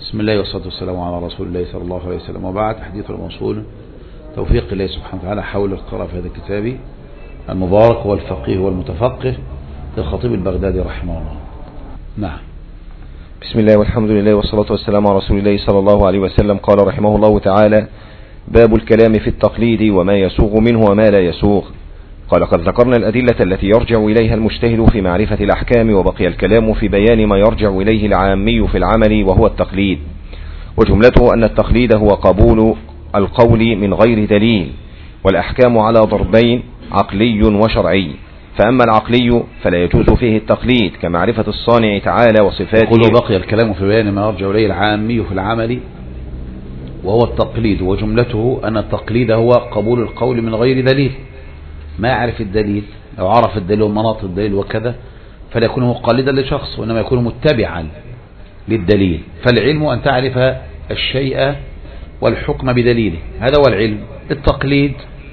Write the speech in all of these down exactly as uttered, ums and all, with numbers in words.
بسم الله والصلاة والسلام على رسول الله صلى الله عليه وسلم، وبعد. حديث الموصول توفيق الله سبحانه وتعالى حول القراءة في هذا الكتاب المبارك والفقيه والمتفقه للخطيب البغدادي رحمه الله. نعم. بسم الله والحمد لله والصلاة والسلام على رسول الله صلى الله عليه وسلم. قال رحمه الله تعالى: باب الكلام في التقليد وما يسوغ منه وما لا يسوغ. قال: قد ذكرنا الأدلة التي يرجع إليها المجتهد في معرفة الأحكام، وبقي الكلام في بيان ما يرجع إليه العامي في العمل وهو التقليد. وجملته أن التقليد هو قبول القول من غير دليل، والأحكام على ضربين: عقلي وشرعي. فأما العقلي فلا يجوز فيه التقليد كمعرفة الصانع تعالى وصفاته. يقول: بقي الكلام في بيان ما يرجع إليه العامي في العمل وهو التقليد. وجملته أن التقليد هو قبول القول من غير دليل، ما يعرف الدليل. لو عرف الدليل ومناط الدليل وكذا فلا يكون مقلدا لشخص، وإنما يكون متبعا للدليل. فالعلم أن تعرف الشيء والحكم بدليله، هذا هو العلم. التقليد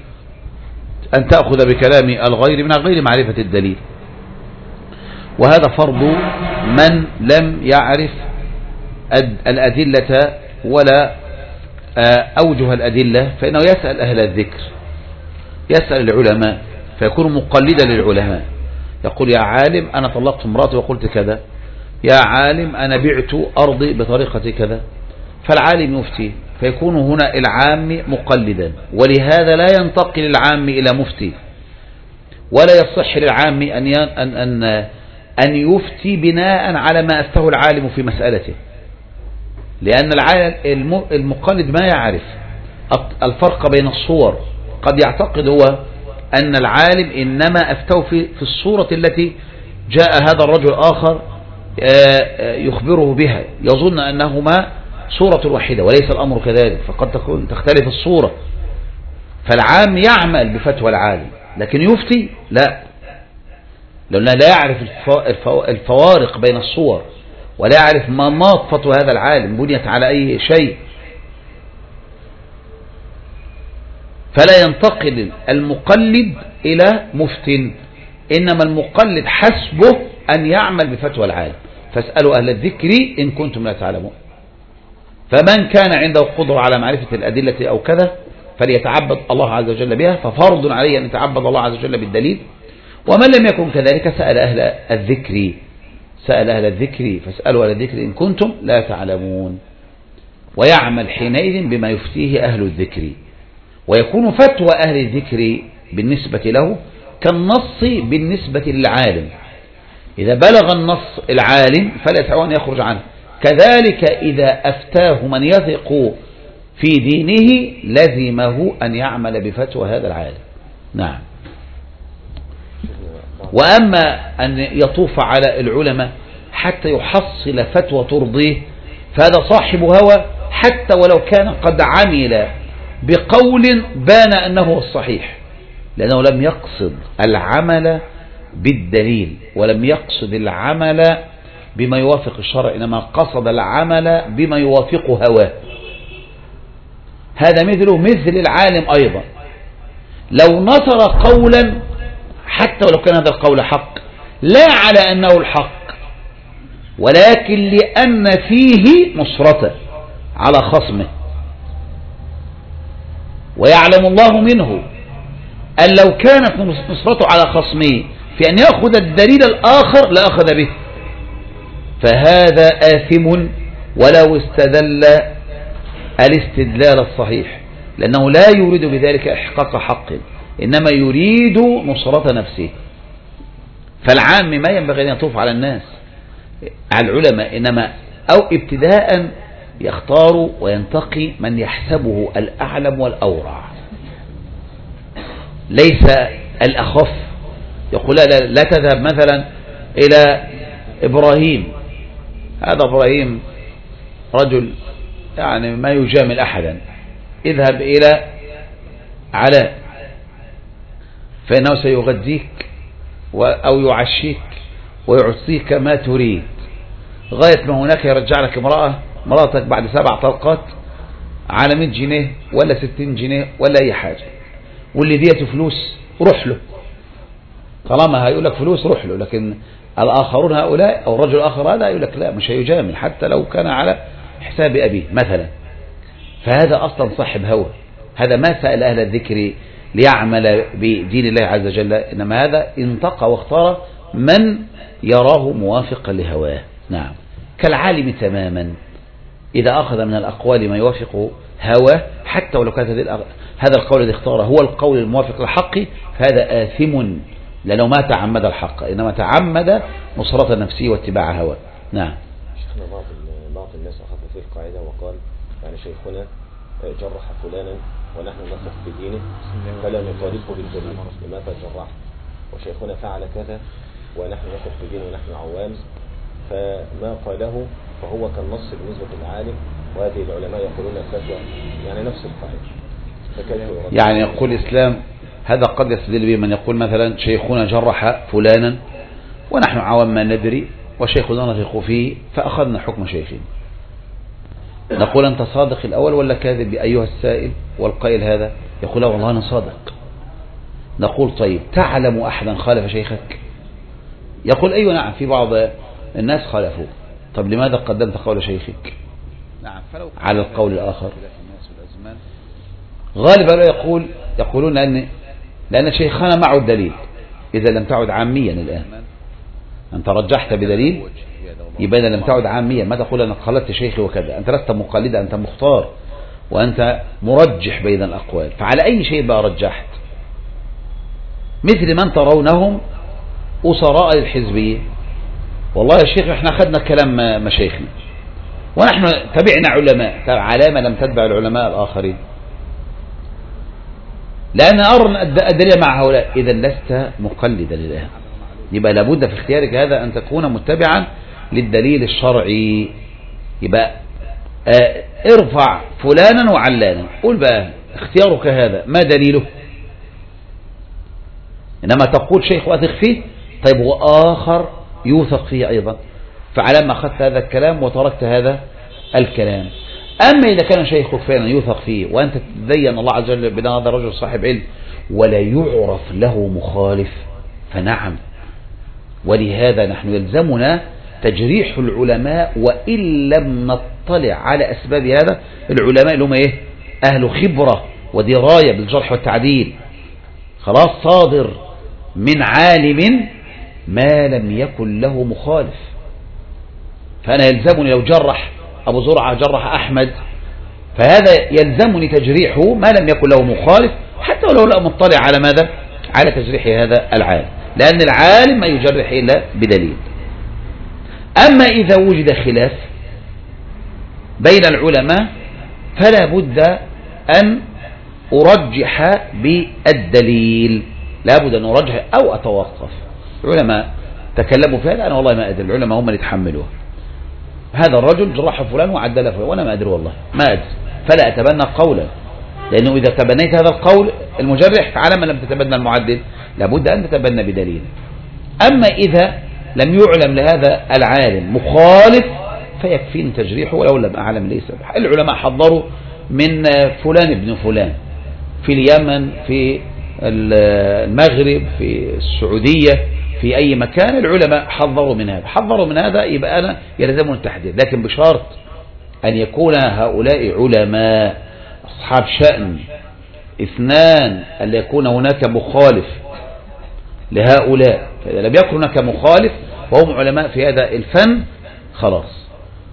أن تأخذ بكلام الغير من غير معرفة الدليل، وهذا فرض من لم يعرف الأدلة ولا أوجه الأدلة، فإنه يسأل أهل الذكر، يسأل العلماء، فيكون مقلدا للعلماء. يقول: يا عالم أنا طلقت امرأتي وقلت كذا، يا عالم أنا بعت أرضي بطريقة كذا، فالعالم يفتي، فيكون هنا العام مقلدا. ولهذا لا ينتقل العام إلى مفتي، ولا يصح للعام أن أن أن يفتي بناء على ما أفتاه العالم في مسألته، لأن المقلد ما يعرف الفرق بين الصور. قد يعتقد هو أن العالم إنما أفتاه في في الصورة التي جاء هذا الرجل آخر يخبره بها، يظن أنهما صورة واحدة، وليس الأمر كذلك، فقد تكون تختلف الصورة. فالعام يعمل بفتوى العالم، لكن يفتي لا، لأنه لا يعرف الفوارق بين الصور، ولا يعرف مناط فتوى هذا العالم بنيت على أي شيء. فلا ينتقل المقلد إلى مفت، إنما المقلد حسبه أن يعمل بفتوى العالم. فاسألوا أهل الذكر إن كنتم لا تعلمون. فمن كان عنده قدرة على معرفة الأدلة أو كذا فليتعبد الله عز وجل بها، ففرض عليه أن يتعبد الله عز وجل بالدليل. ومن لم يكن كذلك سأل أهل الذكر، سأل أهل الذكر فاسألوا أهل الذكر إن كنتم لا تعلمون. ويعمل حينئذ بما يفتيه أهل الذكر، ويكون فتوى أهل الذكر بالنسبة له كالنص بالنسبة للعالم. إذا بلغ النص العالم فلا يسعه أن يخرج عنه. كذلك إذا أفتاه من يثق في دينه لزمه أن يعمل بفتوى هذا العالم. نعم. وأما أن يطوف على العلماء حتى يحصل فتوى ترضيه فهذا صاحب هوى، حتى ولو كان قد عمل بقول بان أنه الصحيح، لأنه لم يقصد العمل بالدليل، ولم يقصد العمل بما يوافق الشرع، إنما قصد العمل بما يوافق هواه. هذا مثله مثل العالم أيضا، لو نصر قولا حتى ولو كان هذا القول حق، لا على أنه الحق، ولكن لأن فيه نصرته على خصمه. ويعلم الله منه أن لو كانت نصرته على خصمه في أن يأخذ الدليل الآخر لأخذ به، فهذا آثم ولو استدل الاستدلال الصحيح، لأنه لا يريد بذلك إحقاق حق، إنما يريد نصرة نفسه. فالعام ما ينبغي أن يطوف على الناس، على العلماء، إنما أو ابتداء يختار وينتقي من يحسبه الأعلم والأورع، ليس الأخف. يقول لا, لا تذهب مثلا إلى إبراهيم، هذا إبراهيم رجل يعني ما يجامل أحدا، اذهب إلى علاء فإنه سيغذيك أو يعشيك ويعطيك ما تريد، غاية ما هناك يرجع لك امرأة مراتك بعد سبع طلقات على مئة جنيه ولا ستين جنيه ولا أي حاجة، واللي ديته فلوس روح له، طالما هيقول لك فلوس روح له. لكن الآخرون هؤلاء أو الرجل الآخر هذا يقول لك لا، مش هيجامل حتى لو كان على حساب أبيه مثلا، فهذا أصلا صاحب هوى، هذا ما سأل أهل الذكر ليعمل بدين الله عز وجل، إنما هذا انتقى واختار من يراه موافقا لهواه. نعم، كالعالم تماما إذا أخذ من الأقوال ما يوافق هواه حتى ولو كان هذا القول الذي اختاره هو القول الموافق للحق، فهذا آثم لأنه ما تعمد الحق، إنما تعمد نصرة نفسه واتباع هواه. نعم. شيخنا بعض بعض الناس أخذ في القاعدة وقال يعني شيخنا جرح فلانا ونحن نثق في دينه فلا نطالبه بالدليل، لماذا جرح؟ وشيخنا فعل كذا ونحن نثق في دينه ونحن عوام، فما قاله فهو كالنص بالنسبة للعالم، وهذه العلماء يقولون الفتوى يعني نفس القاعدة. يعني يقول الإسلام هذا قد يستدل به من يقول مثلا شيخنا جرح فلانا ونحن عوام ما ندري وشيخنا نثق فيه فأخذنا حكم شيخنا، نقول أنت صادق الأول ولا كاذب أيها السائل والقائل هذا؟ يقول لا والله أنا صادق. نقول طيب تعلم أحدا خالف شيخك؟ يقول أيوة نعم في بعض الناس خالفوه. طب لماذا قدمت قول شيخك على القول الآخر؟ غالبا يقول يقولون لأن لأن شيخنا معه الدليل، إذا لم تعد عاميا الآن أنت رجحت بدليل يبقى لم تعد عاميا، ما تقول أنا قلدت شيخي وكذا، أنت لست مقلدا، أنت مختار وأنت مرجح بين الأقوال، فعلى أي شيء بقى رجحت؟ مثل من ترونهم أسراء للحزبية، والله يا شيخ احنا أخذنا كلام مشايخنا ونحن تبعنا علماء، على ما لم تتبع العلماء الآخرين، لأن أرى الدليل مع هؤلاء، إذا لست مقلدا للآن، يبقى لابد في اختيارك هذا أن تكون متبعا للدليل الشرعي. يبقى اه ارفع فلانا وعلانا، قول بقى اختيارك هذا ما دليله؟ إنما تقول شيخ وأثق فيه، طيب وآخر يوثق فيه أيضا، فعلى ما أخذت هذا الكلام وتركت هذا الكلام. أما إذا كان شيخك فعلا يوثق فيه وأنت تدين الله عز وجل بأن هذا الرجل صاحب علم ولا يعرف له مخالف، فنعم، ولهذا نحن يلزمنا تجريح العلماء وإن لم نطلع على أسباب هذا. العلماء اللي هم إيه؟ أهل خبرة ودراية بالجرح والتعديل، خلاص صادر من عالم ما لم يكن له مخالف، فأنا يلزمني لو جرح أبو زرعة جرح أحمد فهذا يلزمني تجريحه ما لم يكن له مخالف، حتى ولو لا مطلع على ماذا؟ على تجريح هذا العالم، لأن العالم ما يجرح إلا بدليل. أما إذا وجد خلاف بين العلماء فلا بد أن أرجح بالدليل، لا بد أن أرجح أو أتوقف. العلماء تكلموا في هذا أنا والله ما أدري، العلماء هم اللي يتحملوها، هذا الرجل جرح فلان وعدل فلان وأنا ما أدري والله ما أدري، فلا أتبنى قولا، لأنه إذا تبنيت هذا القول المجرح فعلى من لم تتبنى المعدل لابد أن تتبنى بدليل. أما إذا لم يعلم لهذا العالم مخالف فيكفيني تجريحه ولو لم أعلم ليس. العلماء حضروا من فلان ابن فلان في اليمن، في المغرب، في السعودية، في أي مكان العلماء حضروا من هذا، حضروا من هذا يبقى أنا يلزمني التحديد، لكن بشرط أن يكون هؤلاء علماء أصحاب شأن، اثنان أن يكون هناك مخالف لهؤلاء، فإذا لم يكن هناك مخالف وهم علماء في هذا الفن خلاص.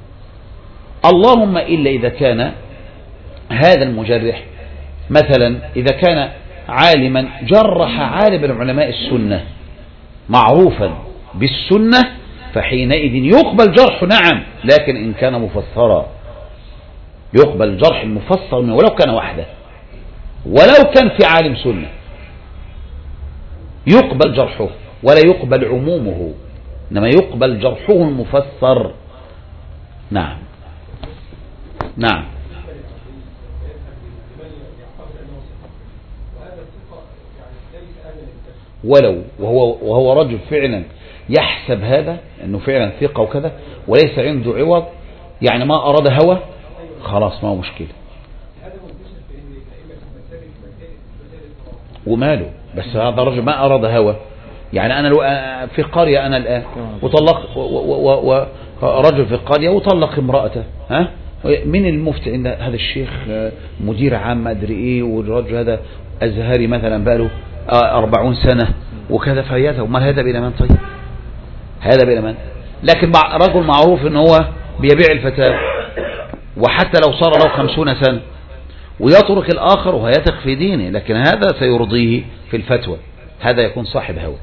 اللهم إلا إذا كان هذا المجرح مثلا إذا كان عالما جرح عالم من علماء السنة معروفا بالسنة فحينئذ يقبل جرح، نعم، لكن إن كان مفسرا يقبل الجرح المفسر منه ولو كان وحده، ولو كان في عالم سنة يقبل جرحه ولا يقبل عمومه، إنما يقبل جرحه المفسر. نعم نعم ولو وهو, وهو رجل فعلا يحسب هذا أنه فعلا ثقة وكذا وليس عنده عوض، يعني ما أراد هوى خلاص ما هو مشكلة وماله، بس هذا الرجل ما أراد هوى. يعني أنا في قرية أنا الآن وطلق ورجل في القرية وطلق امرأته، ها من المفتي عند هذا الشيخ مدير عام ما أدري إيه، والرجل هذا أزهري مثلا بقاله أربعون سنة وكذا، فيذهب. ما هذا بلا من؟ طيب هذا بلا من. لكن مع رجل معروف ان هو بيبيع الفتاوى، وحتى لو صار له خمسون سنة ويترك الآخر وهيثق في دينه، لكن هذا سيرضيه في الفتوى، هذا يكون صاحب هوى.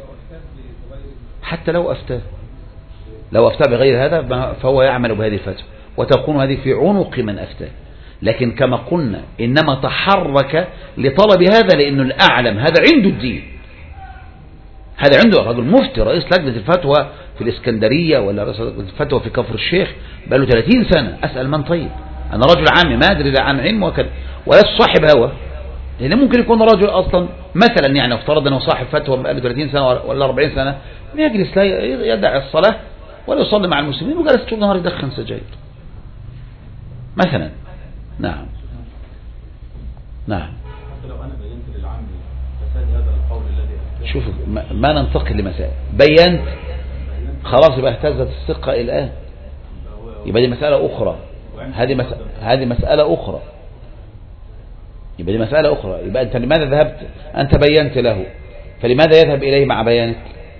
حتى لو أفتاه لو أفتاه بغير هذا فهو يعمل بهذه الفتوى، وتكون هذه في عنق من أفتاه. لكن كما قلنا إنما تحرك لطلب هذا لأنه الأعلم، هذا عنده الدين، هذا عنده رجل مفتي رئيس لجنة الفتوى في الإسكندرية ولا رئيس لجنة الفتوى في كفر الشيخ بقى له ثلاثين سنة. أسأل من؟ طيب أنا رجل عام ما أدري عن علم وكذا، ولا صاحب هوى، لأن ممكن يكون رجل أصلا مثلا يعني افترض أنه صاحب فتوى بقى له ثلاثين سنة ولا أربعين سنة، يجلس لا يدع الصلاة ولا يصلي مع المسلمين، وجلس طول النهار يدخن سجاير مثلا. نعم نعم. حتى لو أنا بينت للعام فساد هذا القول الذي شوف ما ننتقل لمسائل بينت خلاص يبقى اهتزت الثقة الآن، يبقى دي مسألة أخرى. هذه مسألة هذه مسألة أخرى يبقى دي مسألة أخرى. يبقى أنت لماذا ذهبت؟ أنت بينت له، فلماذا يذهب إليه مع بيانك؟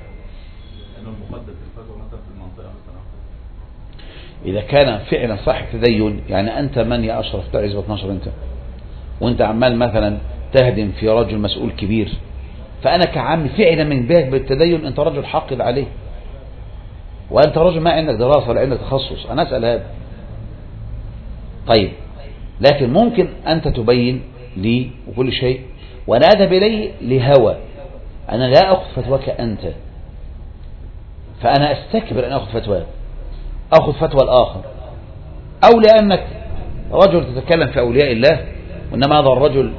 إذا كان فعلا صاحب تدين، يعني أنت من يا أشرف بتاع حزب اثناشر أنت، وأنت عمال مثلا تهدم في رجل مسؤول كبير، فأنا كعام فعلا من بيت بالتدين أنت رجل حاقد عليه، وأنت رجل ما عندك دراسة ولا عندك تخصص، أنا أسأل هذا. طيب لكن ممكن أنت تبين لي وكل شيء وأنا أذهب إليه لهوى، أنا لا أخذ فتواك أنت، فأنا أستكبر أن أخذ فتواك، أخذ فتوى الآخر، أو لأنك رجل تتكلم في أولياء الله، وإنما هذا الرجل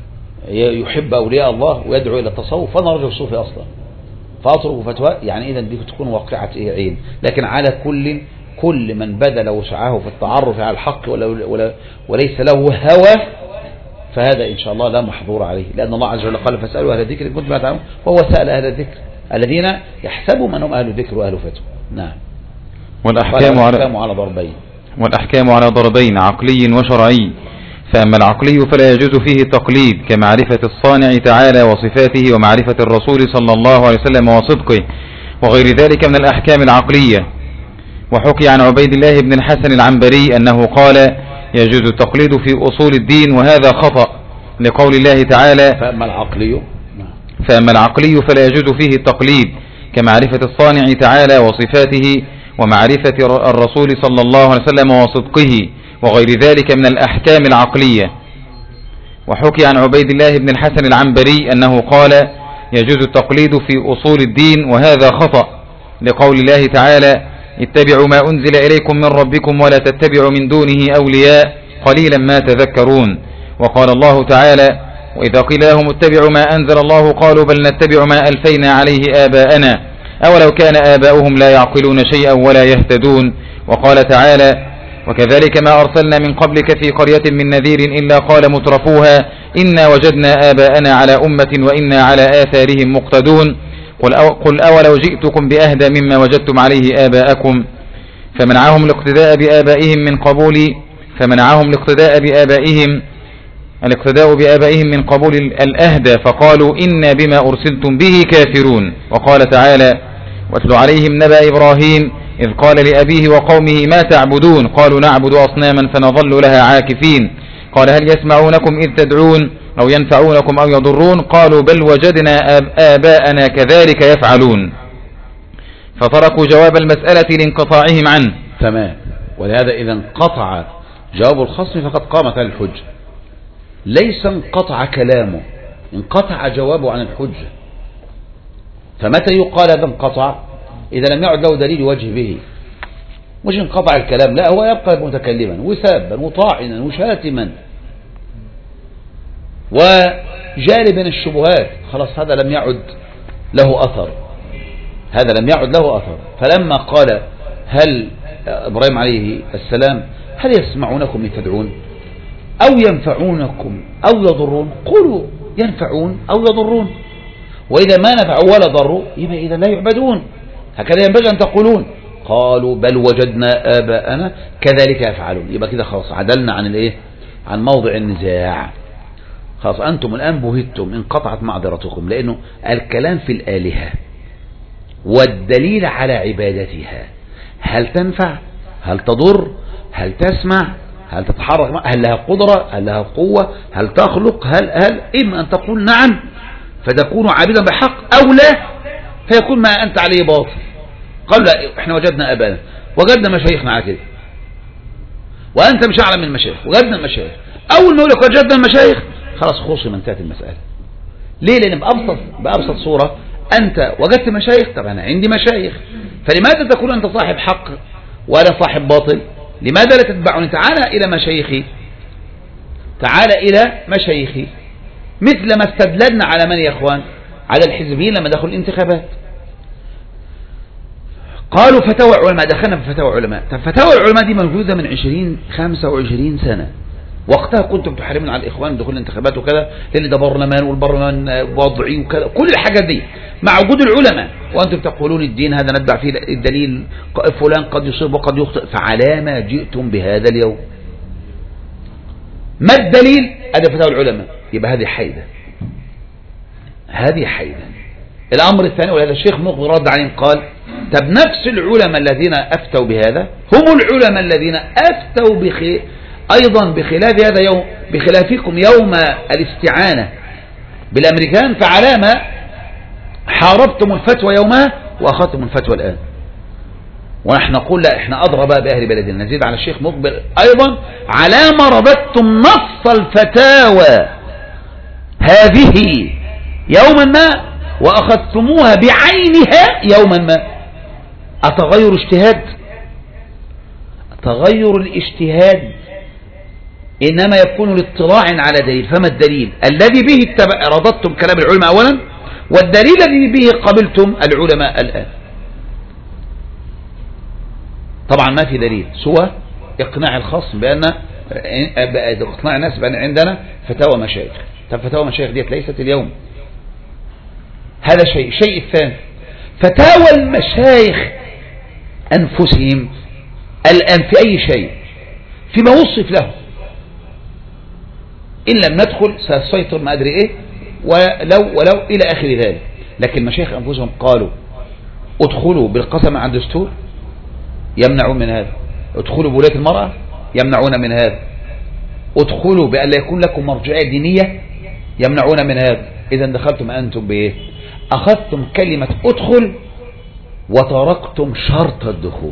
يحب أولياء الله ويدعو إلى التصوف، فأنا رجل صوفي أصلا فأترك فتوى، يعني إذا دي تكون واقعة إيه عين. لكن على كل كل من بذل وسعه في التعرف على الحق ولا ولا وليس له هوى، فهذا إن شاء الله لا محظور عليه، لأن الله عز وجل قال فاسألوا أهل الذكر إن كنتم لا تعلمون، وهو سأل أهل الذكر الذين يحسبوا من هم أهل الذكر وأهل فتوى. نعم. والأحكام على على ضربين والأحكام على ضربين عقلي وشرعي. فأما العقلي فلا يجوز فيه التقليد كمعرفة الصانع تعالى وصفاته ومعرفة الرسول صلى الله عليه وسلم وصدقه وغير ذلك من الأحكام العقلية. وحكي عن عبيد الله بن الحسن العنبري أنه قال يجوز التقليد في أصول الدين وهذا خطأ، لقول الله تعالى فأما العقلي فأما العقلي فلا يجوز فيه التقليد كمعرفة الصانع تعالى وصفاته ومعرفة الرسول صلى الله عليه وسلم وصدقه وغير ذلك من الأحكام العقلية. وحكي عن عبيد الله بن الحسن العنبري أنه قال يجوز التقليد في أصول الدين وهذا خطأ، لقول الله تعالى اتبعوا ما أنزل إليكم من ربكم ولا تتبعوا من دونه أولياء قليلا ما تذكرون. وقال الله تعالى وإذا قيل لهم اتبعوا ما أنزل الله قالوا بل نتبع ما ألفينا عليه آباءنا أولو كان آباؤهم لا يعقلون شيئا ولا يهتدون. وقال تعالى وكذلك ما أرسلنا من قبلك في قرية من نذير إلا قال مترفوها إنا وجدنا آباءنا على أمة وإنا على آثارهم مقتدون قل, أو قل أولو جئتكم بأهدى مما وجدتم عليه آباءكم فمنعهم الاقتداء بآبائهم من قبول فمنعهم الاقتداء بآبائهم الاقتداء بآبائهم من قبول الأهدى فقالوا إنا بما أرسلتم به كافرون. وقال تعالى واتل عليهم نبأ إبراهيم إذ قال لأبيه وقومه ما تعبدون قالوا نعبد أصناما فنظل لها عاكفين قال هل يسمعونكم إذ تدعون أو ينفعونكم أو يضرون قالوا بل وجدنا آباءنا كذلك يفعلون، فتركوا جواب المسألة لانقطاعهم عنه. تمام. ولهذا إذا انقطع جواب الخصم فقد قامت الحجة، ليس انقطع كلامه، انقطع جوابه عن الحجة. فمتى يقال هذا انقطع؟ إذا لم يعد له دليل وجه به، مش انقطع الكلام، لا هو يبقى متكلما وسابا وطاعنا وشاتما وجالبا الشبهات، خلاص هذا لم يعد له أثر، هذا لم يعد له أثر. فلما قال هل إبراهيم عليه السلام هل يسمعونكم إذ تدعون أو ينفعونكم أو يضرون قولوا ينفعون أو يضرون، وإذا ما نفعوا ولا ضروا يبقى إذا لا يعبدون، هكذا ينبغي أن تقولون. قالوا بل وجدنا آباءنا كذلك يفعلون. يبقى كده خلاص عدلنا عن الايه، عن موضع النزاع. خلاص أنتم الآن بهتم، انقطعت معذرتكم، لأنه الكلام في الآلهة والدليل على عبادتها، هل تنفع، هل تضر، هل تسمع، هل تتحرك، هل لها قدرة، هل لها قوة، هل تخلق، هل هل إما أن تقول نعم فتكون عابدا بحق، أو لا فيكون ما أنت عليه باطل. قال لا احنا وجدنا أبانا، وجدنا مشايخنا على كده، وأنت مش أعلم من المشايخ، وجدنا المشايخ. أول ما يقول لك وجدنا المشايخ خلاص خصم، انتهت المسألة. ليه؟ لأن بأبسط بأبسط صورة أنت وجدت مشايخ، طب أنا عندي مشايخ، فلماذا تكون أنت صاحب حق وأنا صاحب باطل؟ لماذا لا تتبعني؟ تعال إلى مشايخي، تعال إلى مشايخي، مثل ما استدللنا على من يا إخوان؟ على الحزبيين لما دخلوا الانتخابات، قالوا فتاوى علماء، دخلنا في فتاوى علماء. طب فتاوى العلماء دي موجودة من عشرين خمسة وعشرين سنة، وقتها كنتم تحرمون على الإخوان دخول الانتخابات وكذا، لأن ده برلمان والبرلمان وضعي وكذا، كل الحاجات دي مع وجود العلماء، وأنتم تقولون الدين هذا ندع فيه الدليل، فلان قد يصيب وقد يخطئ، فعلى ما جئتم بهذا اليوم؟ ما الدليل؟ هذا فتاوى العلماء. يبقى هذه حيدة، هذه حيدة. الأمر الثاني، ولهذا الشيخ مقبل رد عليهم قال طب نفس العلماء الذين أفتوا بهذا هم العلماء الذين أفتوا بخير أيضا بخلاف هذا يوم، بخلافكم يوم الاستعانة بالأمريكان، فعلامة حاربتم الفتوى يومها وأخذتم الفتوى الآن. ونحن نقول لا، احنا أضرب بأهل بلدنا. نزيد على الشيخ مقبل أيضا علامة رددتم نص الفتاوى هذه يوما ما وأخذتموها بعينها يوما ما. أتغير اجتهاد؟ تغير الاجتهاد إنما يكون لاطلاع على دليل. فما الدليل الذي به رددتم كلام العلماء أولا، والدليل الذي به قبلتم العلماء الآن؟ طبعا ما في دليل سوى إقناع الخصم بأن إقناع الناس بأن عندنا فتاوى مشايخ. طب فتاوى مشايخ ديت ليست اليوم، هذا شيء. الشيء الثاني فتاوى المشايخ أنفسهم الآن في أي شيء فيما وصف له، إن لم ندخل سيسيطر ما أدري إيه ولو ولو إلى آخر ذلك. لكن المشايخ أنفسهم قالوا ادخلوا بالقسم عن دستور، يمنعون من هذا. ادخلوا بولاية المرأة، يمنعون من هذا. ادخلوا بأن لا يكون لكم مرجعية دينية، يمنعون من هذا. إذا دخلتم أنتم بإيه؟ أخذتم كلمة ادخل وتركتم شرط الدخول.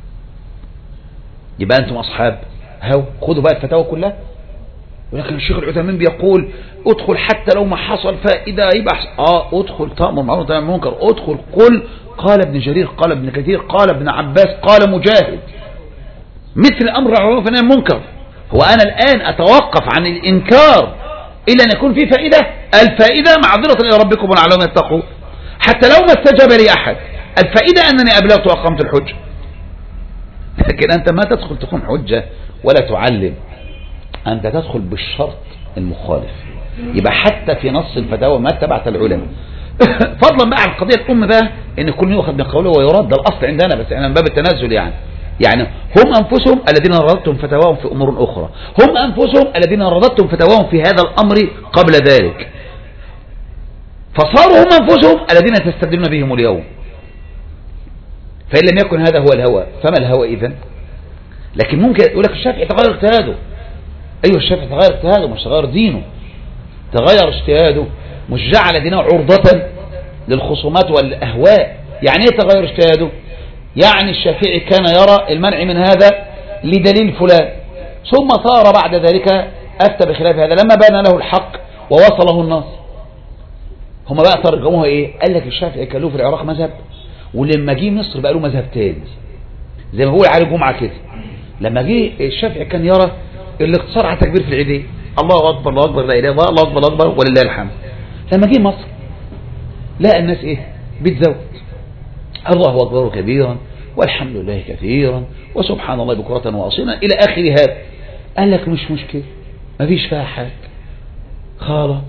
يبقى أنتم أصحاب هو، خذوا بقى الفتاوى كلها. ولكن الشيخ العثيمين بيقول ادخل حتى لو ما حصل فائدة يبقى اه ادخل تأمر معروف وتنهى عن المنكر، ادخل قل قال ابن جرير قال ابن كثير قال ابن عباس قال مجاهد، مثل أمر معروف ونهي عن المنكر. هو أنا الآن أتوقف عن الإنكار إلا أن يكون في فائدة؟ الفائدة معذرة إلى ربكم ولعلهم يتقون. حتى لو ما استجاب لي أحد، الفائدة أنني أبلغت وأقمت الحجة. لكن أنت ما تدخل تكون حجة ولا تعلم، أنت تدخل بالشرط المخالف. يبقى حتى في نص الفتاوى ما اتبعت العلماء. فضلا بقى عن القضية الأم بقى إن كل يؤخذ من قوله ويرد، ده الأصل عندنا، بس احنا من باب التنازل يعني. يعني هم أنفسهم الذين رددتم فتواهم في أمور أخرى، هم أنفسهم الذين رددتم فتواهم في هذا الأمر قبل ذلك، فصاروا هم أنفسهم الذين تستدلون بهم اليوم. فإن لم يكن هذا هو الهوى فما الهوى إذن؟ لكن ممكن يقول لك الشافعي تغير اجتهاده. أيوه الشافعي تغير اجتهاده، مش تغير دينه. تغير اجتهاده مش جعل دينه عرضة للخصومات والأهواء. يعني ايه تغير اجتهاده؟ يعني الشافعي كان يرى المنع من هذا لدليل فلان، ثم صار بعد ذلك أفتى بخلاف هذا لما بان له الحق ووصله النص. هم بقى ترجموها ايه؟ قال لك الشافعي كان له في العراق مذهب، ولما جه مصر بقى له مذهب تاني، زي ما بقول علي جمعة كده. لما جه الشافعي كان يرى الاقتصار على تكبير في العيدين، الله أكبر الله أكبر لا إله إلا الله الله أكبر الله أكبر ولله الحمد. لما جه مصر لقى الناس إيه؟ بتزود الله أكبر كبيرا والحمد لله كثيرا وسبحان الله بكرة وأصيلا إلى آخر هذا. قال لك مش مشكلة، ما فيش فيها حاجة خلاص.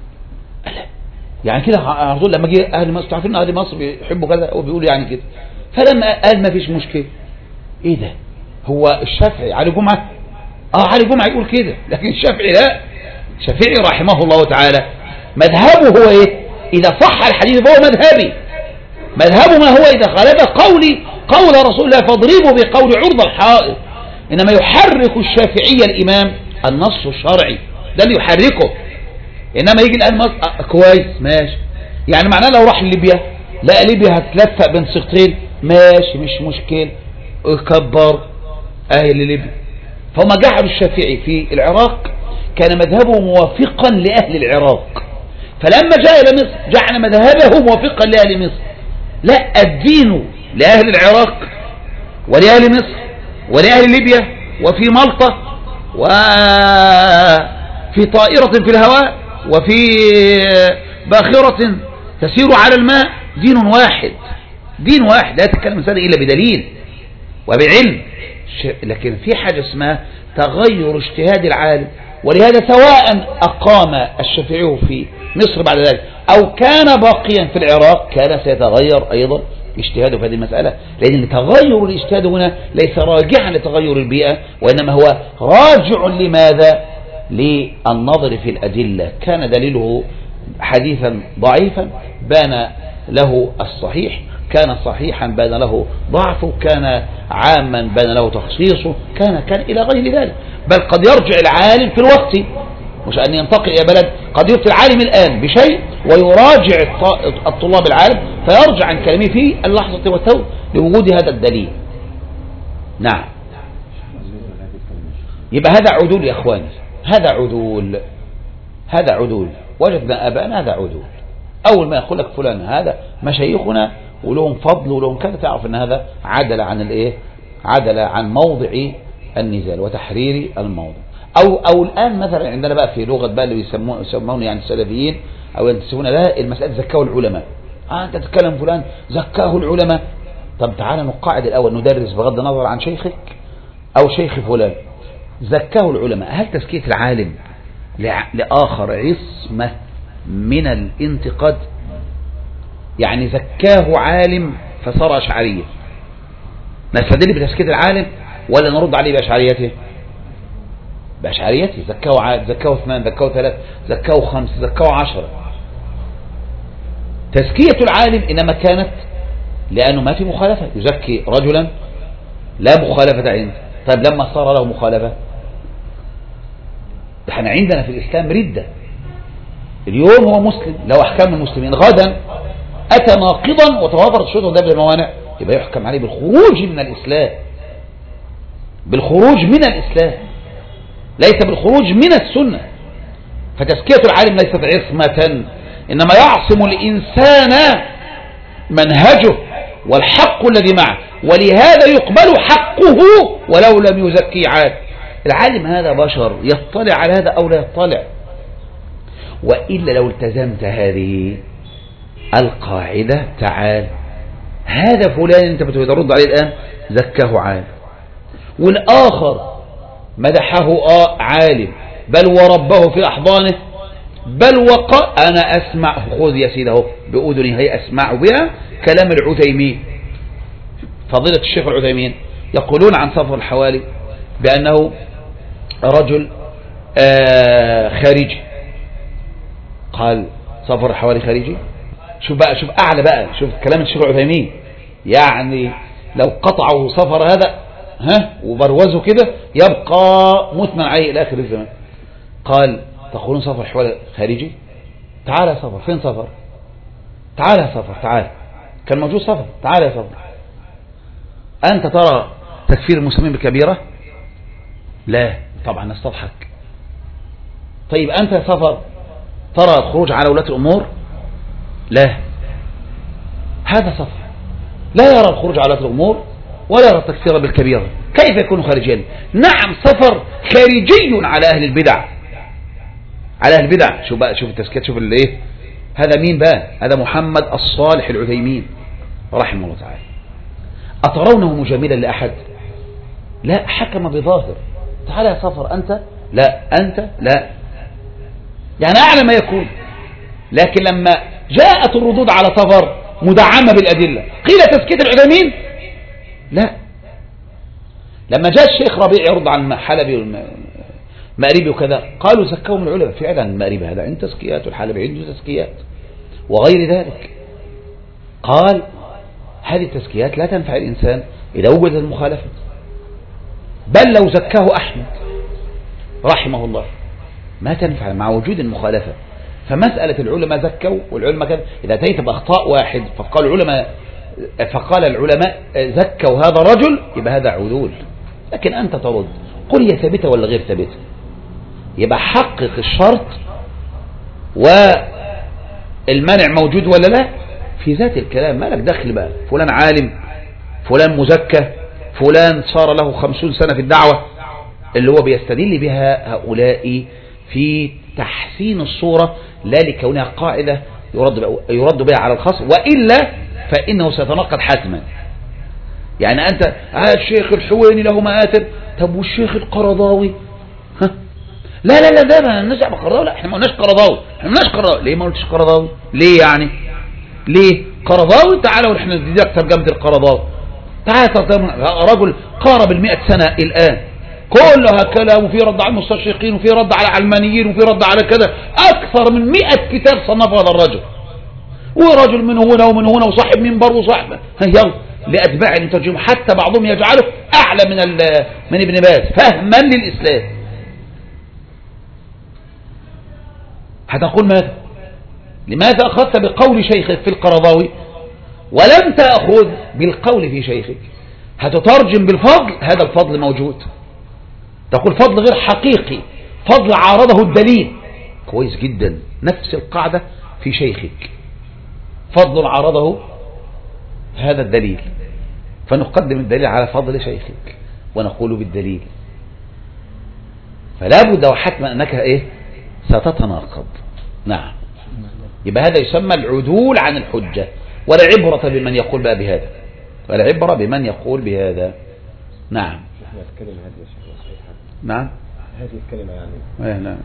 يعني كده على طول لما جه أهل مصر، تعرفين أهل مصر بيحبوا كذا وبيقولوا يعني كده، فلما قال ما فيش مشكلة، ايه ده؟ هو الشافعي علي جمعة؟ اه علي جمعة يقول كده، لكن الشافعي لا. الشافعي رحمه الله تعالى مذهبه هو ايه؟ اذا صح الحديث فهو مذهبي. مذهبه ما هو اذا خالف قولي قول رسول الله فاضربوا بقول عرض الحائط. انما يحرك الشافعية الامام النص الشرعي، ده اللي يحركه. انما يجي الان مص... آه كويس ماشي، يعني معناه لو راح ليبيا لقى ليبيا هتلفق بين صيغتين ماشي مش مشكل، كبر اهل ليبيا. فهم جعلوا الشافعي في العراق كان مذهبه موافقا لأهل العراق، فلما جاء إلى مصر جعل مذهبه موافقا لأهل مصر. لا، الدين لأهل العراق ولأهل مصر ولأهل ليبيا وفي مالطا وفي طائرة في الهواء وفي باخرة تسير على الماء، دين واحد، دين واحد لا يتكلم الإنسان إلا بدليل وبعلم. لكن في حاجة اسمها تغير اجتهاد العالم، ولهذا سواء أقام الشافعي في مصر بعد ذلك أو كان باقيا في العراق كان سيتغير أيضا اجتهاده في هذه المسألة، لأن تغير الاجتهاد هنا ليس راجعا لتغير البيئة، وإنما هو راجع لماذا؟ للنظر في الأدلة. كان دليله حديثا ضعيفا بان له الصحيح، كان صحيحا بان له ضعفه، كان عاما بان له تخصيصه، كان كان إلى غير ذلك. بل قد يرجع العالم في الوقت، مش أن ينتقل إلى بلد، قد يفتي العالم الآن بشيء ويراجع الطلاب العالم فيرجع عن كلامه في اللحظة والتو لوجود هذا الدليل. نعم، يبقى هذا عدول يا أخواني، هذا عدول، هذا عدول. وجدنا أبانا هذا عدول. أول ما يقول لك فلان هذا مشايخنا ولهم فضل ولهم كذا، تعرف أن هذا عدل عن الإيه؟ عدل عن موضع النزال وتحرير الموضع. أو أو الآن مثلا عندنا بقى في لغة بقى اللي يسمون يسمون يعني السلفيين أو ينتسبون لها المسألة زكاه العلماء. آه أنت تتكلم فلان زكاه العلماء، طب تعالى نقاعد الأول ندرس بغض النظر عن شيخك أو شيخ فلان. زكاه العلماء، هل تزكية العالم لآخر عصمة من الانتقاد؟ يعني زكاه عالم فصار أشعرية، نستدل بتزكية العالم ولا نرد عليه بأشعريته؟ بأشعريته. زكاه عاد، زكاه اثنان، زكاه ثلاث، زكاه خمس، زكاه عشرة. تزكية العالم إنما كانت لأنه ما في مخالفة، يزكي رجلا لا مخالفة عنده. طيب لما صار له مخالفة، احنا عندنا في الإسلام ردة. اليوم هو مسلم له أحكام المسلمين، غدا أتى ناقضا وتوافرت شروط ودابل الموانع، يبقى يحكم عليه بالخروج من الإسلام، بالخروج من الإسلام، ليس بالخروج من السنة. فتزكية العالم ليست عصمة، إنما يعصم الإنسان منهجه والحق الذي معه، ولهذا يقبل حقه ولو لم يزكي عالم. العالم هذا بشر يطلع على هذا أو لا يطلع، وإلا لو التزمت هذه القاعدة، تعال هذا فلان أنت بترد عليه الآن زكاه عالم، والآخر مدحه آه عالم بل وربه في أحضانه، بل وقال أنا أسمع، خذ يا سيده بأذني هي أسمع بها كلام العثيمين، فضيلة الشيخ العثيمين يقولون عن صفر الحوالي بأنه رجل آه خارجي. قال صفر الحوالي خارجي؟ شوف بقى، شوف أعلى بقى، شوف كلام الشيخ العثيمين، يعني لو قطعوا صفر هذا ها وبروزه كده يبقى مثمن عليه إلى آخر الزمان. قال تقولون صفر الحوالي خارجي؟ تعال يا صفر، فين صفر؟ تعال يا صفر، تعال، كان موجود صفر، تعال يا صفر. أنت ترى تكفير المسلمين بكبيرة؟ لا طبعا نستضحك. طيب أنت يا صفر ترى الخروج على ولاة الأمور؟ لا. هذا صفر لا يرى الخروج على ولاة الأمور ولا يرى التكفير بالكبيرة، كيف يكون خارجيا؟ نعم صفر خارجي على أهل البدع، على أهل البدع. شوف بقى، شوف التزكية، شوف الايه، هذا مين بقى؟ هذا محمد الصالح العثيمين رحمه الله تعالى. أترونه مجاملا لأحد؟ لا، حكم بظاهر. تعال يا صفر أنت، لا أنت لا، يعني أعلى ما يكون. لكن لما جاءت الردود على صفر مدعمة بالأدلة، قيل تزكية العثيمين لا. لما جاء الشيخ ربيع يرد عن الحلبي والمأريبي وكذا قالوا زكوهم العلماء. فعلا المأريبي هذا عنده تزكيات والحلبي عنده تزكيات وغير ذلك. قال هذه التزكيات لا تنفع الإنسان إذا وجدت المخالفة، بل لو زكاه أحمد رحمه الله ما تنفع مع وجود المخالفة. فمسألة العلماء زكوا والعلماء كذا، إذا أتيت بأخطاء واحد فقال العلماء فقال العلماء زكوا هذا الرجل يبقى هذا عدول. لكن أنت ترد قل هي ثابتة ولا غير ثابتة، يبقى حقق الشرط والمانع موجود ولا لا في ذات الكلام. ما لك دخل بقى فلان عالم فلان مزكى فلان صار له خمسون سنة في الدعوة، اللي هو بيستدل بها هؤلاء في تحسين الصورة لا لكونها قاعدة يرد, يرد بها على الخاص، وإلا فإنه سيتنقض حتما. يعني أنت آه الشيخ الحويني له مآثر، طب والشيخ القرضاوي ها؟ لا لا لا ده ما نزع بقرضاوي، لا احنا ما قلناش قرضاوي، احنا ما قلناش قرضاوي. ليه ما قلتش قرضاوي؟ ليه يعني؟ ليه قرضاوي؟ تعالوا احنا نديك ترجمة القرضاوي. تعال ترجمة رجل قارب المئة سنة الآن كلها كلام، وفي رد على المستشرقين وفي رد على العلمانيين وفي رد على كذا، أكثر من مئة كتاب صنفه هذا الرجل، ورجل من هنا ومن هنا وصاحب منبر وصاحب يلا لأتباع المترجم، حتى بعضهم يجعله أعلى من من ابن باز فهما للإسلام. هتقول ماذا؟ لماذا أخذت بقول شيخك في القرضاوي ولم تأخذ بالقول في شيخك؟ هتترجم بالفضل، هذا الفضل موجود، تقول فضل غير حقيقي، فضل عارضه الدليل، كويس جدا. نفس القاعدة في شيخك، فضل عارضه هذا الدليل، فنقدم الدليل على فضل شيخك ونقول بالدليل. فلا بد وحتما أنك إيه ستتناقض. نعم، يبقى هذا يسمى العدول عن الحجة، ولا عبرة بمن يقول بقى بهذا، ولا عبرة بمن يقول بهذا. نعم. نعم هذه الكلمة يعني ايه لا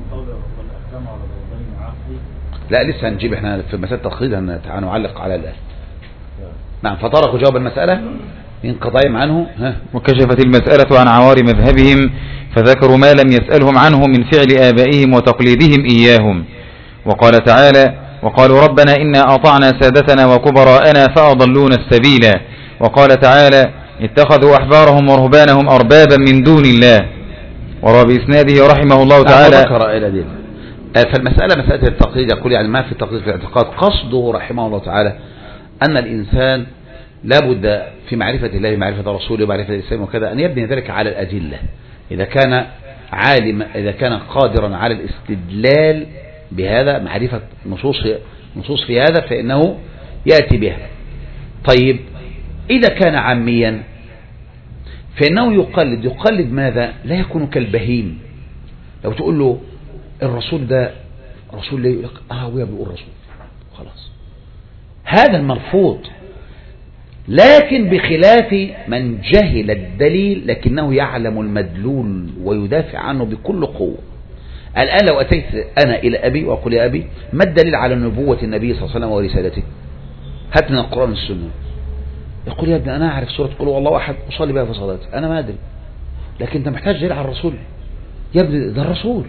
لا لسه هنجيب احنا في مسألة التقليد هنعلق على الآن. نعم. فتركوا جواب المسألة انقطاعهم عنه. ها. وكشفت المسألة عن عوار مذهبهم فذكروا ما لم يسألهم عنه من فعل آبائهم وتقليدهم إياهم. وقال تعالى وقالوا ربنا إنا أطعنا سادتنا وكبراءنا فأضلونا السبيلا. وقال تعالى اتخذوا أحبارهم ورهبانهم أربابا من دون الله. وروى بإسناده رحمه الله تعالى ذكر إلى دين. فالمسألة مسألة التقليد، يقول يعني ما في التقليد في الاعتقاد، قصده رحمه الله تعالى أن الإنسان لابد في معرفة الله معرفة رسوله ومعرفة الإسلام وكذا أن يبني ذلك على الأدلة. إذا كان عالم إذا كان قادرا على الاستدلال بهذا معرفة نصوص نصوص في هذا فإنه يأتي بها. طيب إذا كان عاميا فإنه يقلد يقلد ماذا؟ لا يكون كالبهيم. لو تقول له الرسول ده رسول ليه؟ اه ويا بيقول رسول خلاص، هذا المرفوض. لكن بخلاف من جهل الدليل لكنه يعلم المدلول ويدافع عنه بكل قوة. الآن لو أتيت أنا إلى أبي وأقول يا أبي ما الدليل على نبوة النبي صلى الله عليه وسلم ورسالته؟ هات من القرآن والسنة. يقول يا ابني أنا أعرف سورة قل هو الله أحد أصلي بها في صلاتي، أنا ما أدري. لكن أنت محتاج دليل على الرسول يا ابني، ده الرسول.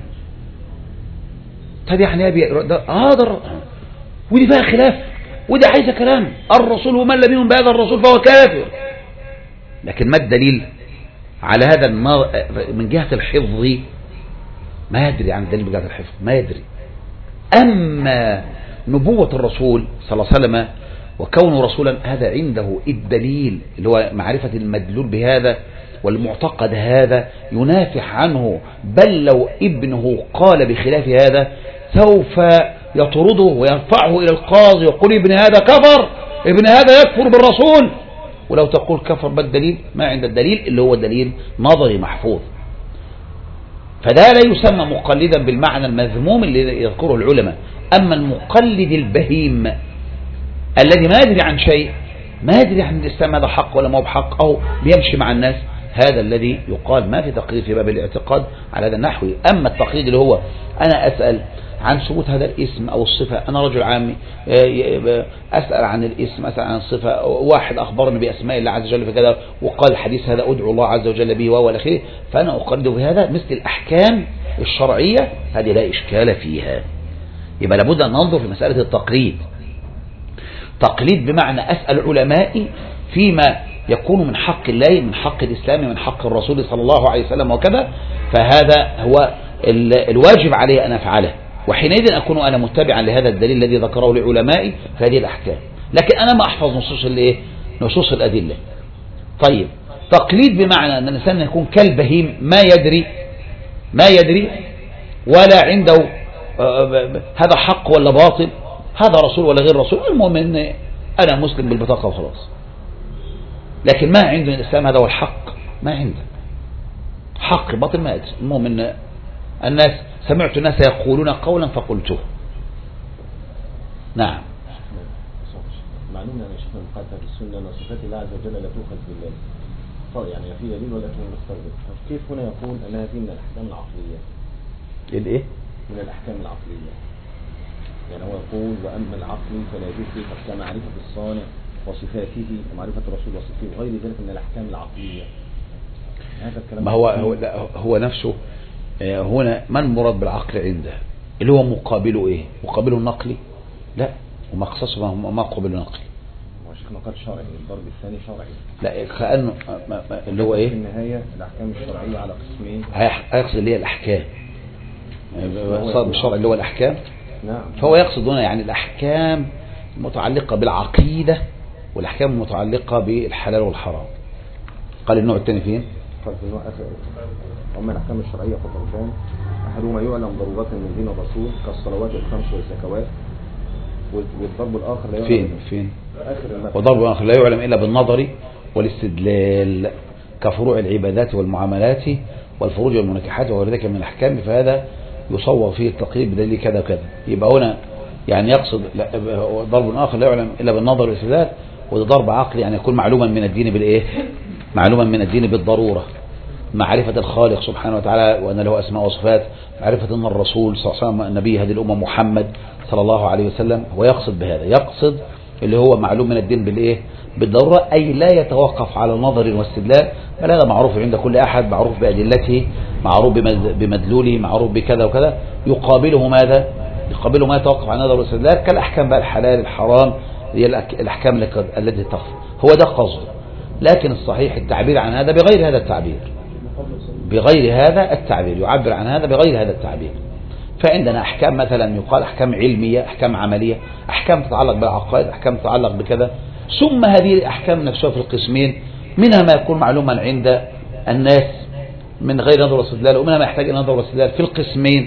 طب يعني يا أبي ده آه ده ودي فيها خلاف ودي عايزة كلام، الرسول ومن لم يؤمن بهذا الرسول فهو كافر. لكن ما الدليل على هذا من جهة الحفظ؟ ما يدري عن الدليل بجهة الحفظ، ما يدري. أما نبوة الرسول صلى الله عليه وسلم وكونه رسولا هذا عنده الدليل اللي هو معرفة المدلول بهذا والمعتقد هذا ينافح عنه، بل لو ابنه قال بخلاف هذا سوف يطرده ويرفعه إلى القاضي ويقول ابن هذا كفر، ابن هذا يكفر بالرسول. ولو تقول كفر بالدليل ما عند الدليل اللي هو دليل نظري محفوظ. فده لا يسمى مقلدا بالمعنى المذموم اللي يذكره العلماء. أما المقلد البهيم الذي ما يدري عن شيء، ما يدري عن الإسلام هذا حق ولا ما هو بحق، أو بيمشي مع الناس، هذا الذي يقال. ما في تقليد في باب الاعتقاد على هذا النحو. أما التقليد اللي هو أنا أسأل عن ثبوت هذا الاسم أو الصفة، أنا رجل عامي أسأل عن الاسم، أسأل عن الصفة، واحد أخبرني بأسماء الله عز وجل فكذا وقال الحديث هذا أدعو الله عز وجل به وهو الأخير، فأنا أقلد بهذا. مثل الأحكام الشرعية هذه لا إشكال فيها. يبقى لابد أن ننظر في مسألة التقليد. تقليد بمعنى أسأل علمائي فيما يكون من حق الله، من حق الإسلام، من حق الرسول صلى الله عليه وسلم وكذا، فهذا هو الواجب عليه أن أفعله، وحينئذ أكون أنا متبعا لهذا الدليل الذي ذكره لعلمائي في هذه الأحكام. لكن أنا ما أحفظ نصوص الإيه؟ نصوص الأدلة. طيب تقليد بمعنى أن الإنسان يكون كالبهيم ما يدري ما يدري ولا عنده هذا حق ولا باطل، هذا رسول ولا غير رسول، المهم أن أنا مسلم بالبطاقة وخلاص. لكن ما عنده الإسلام هذا هو الحق، ما عنده حق باطل ما أدري. المهم أن الناس سمعت الناس يقولون قولا فقلته. نعم. معلوم أن شيخنا القاتل في السنة أن صفات الله عز وجل لا تؤخذ بالله، طيب يعني في دليل ولكن مستغرب، كيف هنا يقول أن هذه من الأحكام العقلية؟ الإيه؟ من الأحكام العقلية. يعني هو يقول وأما العقل فلا يجوز فيه كمعرفة الصانع وصفاته ومعرفة الرسول وصفاته وغير ذلك من الأحكام العقلية. هذا الكلام ما هو هو, هو نفسه هنا ما المراد بالعقل عنده؟ اللي هو مقابله ايه؟ مقابله النقلي؟ لا، وما خصصه ما قابله نقلي. هو شيخنا قال شرعي، الضرب الثاني شرعي. لا كأنه اللي هو ايه؟ في النهاية الأحكام الشرعية على قسمين. هيقصد اللي هي الأحكام. صار بالشرع اللي هو الأحكام. نعم. فهو يقصد هنا يعني الأحكام المتعلقة بالعقيدة والأحكام المتعلقة بالحلال والحرام. قال النوع الثاني فين؟ قال في النوع آخر. أما الأحكام الشرعية فضربان، أحدهما يعلم ضرورة من دين الرسول كالصلوات الخمس والزكوات، والضرب الآخر لا يعلم. فين فين؟ آخر وضرب الآخر لا يعلم إلا بالنظر والاستدلال كفروع العبادات والمعاملات والفروج والمنكحات وغير ذلك من الأحكام، فهذا يصور فيه التقريب بدليل كذا وكذا. يبقى هنا يعني يقصد ضرب آخر لا يعلم إلا بالنظر والاستدلال، وده ضرب عقلي يعني يكون معلوما من الدين بالإيه؟ معلوما من الدين بالضرورة، معرفة الخالق سبحانه وتعالى وأن له أسماء وصفات، معرفة أن الرسول صلى الله عليه وسلم النبي هذه الأمة محمد صلى الله عليه وسلم. هو يقصد بهذا، يقصد اللي هو معلوم من الدين بالإيه؟ بالضرورة، أي لا يتوقف على نظر واستدلال، بل هذا معروف عند كل أحد، معروف بأدلته، معروف بمدلوله، معروف بكذا وكذا. يقابله ماذا؟ يقابله ما يتوقف على نظر واستدلال كالأحكام بقى الحلال الحرام، هي الأحكام التي تخفى. هو ده قصده. لكن الصحيح التعبير عن هذا بغير هذا التعبير، بغير هذا التعبير، يعبر عن هذا بغير هذا التعبير. فعندنا أحكام مثلا يقال أحكام علمية، أحكام عملية، أحكام تتعلق بالعقائد، أحكام تتعلق بكذا. ثم هذه الأحكام نفسها في القسمين، منها ما يكون معلوما عند الناس من غير نظر واستدلال، ومنها ما يحتاج إلى نظر واستدلال في القسمين.